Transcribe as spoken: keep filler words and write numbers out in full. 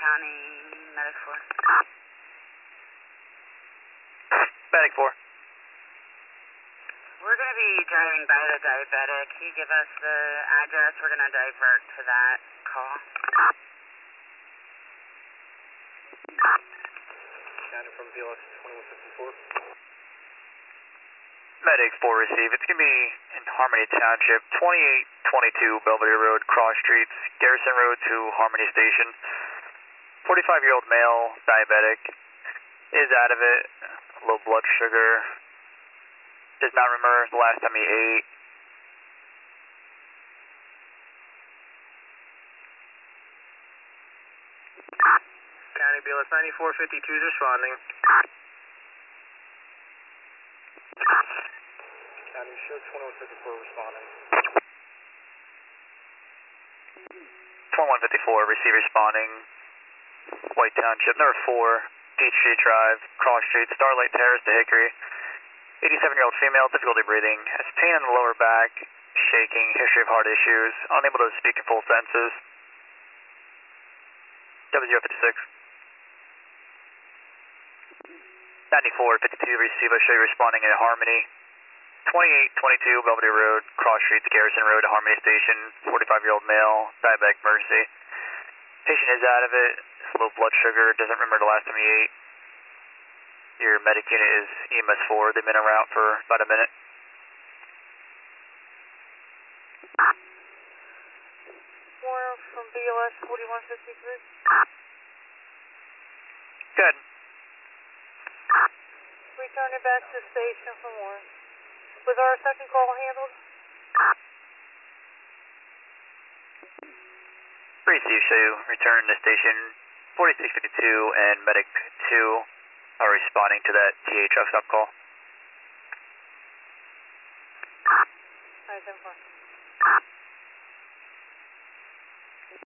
County, Medic four. Medic four. We're going to be driving by the diabetic. Can you give us the address? We're going to divert to that call. County from B L S twenty-one fifty-four. Medic four receive. It's going to be in Harmony Township, twenty-eight twenty-two Belvedere Road, Cross Streets, Garrison Road to Harmony Station. forty-five-year-old male, diabetic, is out of it, low blood sugar, does not remember the last time he ate. County B L S ninety-four fifty-two is responding. County show twenty-one fifty-four responding. twenty-one fifty-four, receive responding. White Township, number four, Peachtree Drive, Cross Street, Starlight Terrace to Hickory. eighty-seven-year-old female, difficulty breathing, has pain in the lower back, shaking, history of heart issues, unable to speak in full sentences. W zero fifty-six. ninety-four fifty-two, receive, show you responding in Harmony. twenty-eight twenty-two Belvedere Road, Cross Streets, Garrison Road, Harmony Station, forty-five-year-old male, diabetic emergency. Patient is out of it, low blood sugar, doesn't remember the last time he ate. Your medic unit is E M S four, they've been en route for about a minute. Warner from B L S forty-one fifty-three. Good. Returning back to the station for more. Was our second call handled? Receive, show you return to station forty-six fifty-two and medic two are responding to that T A truck stop call. Alright, then fine.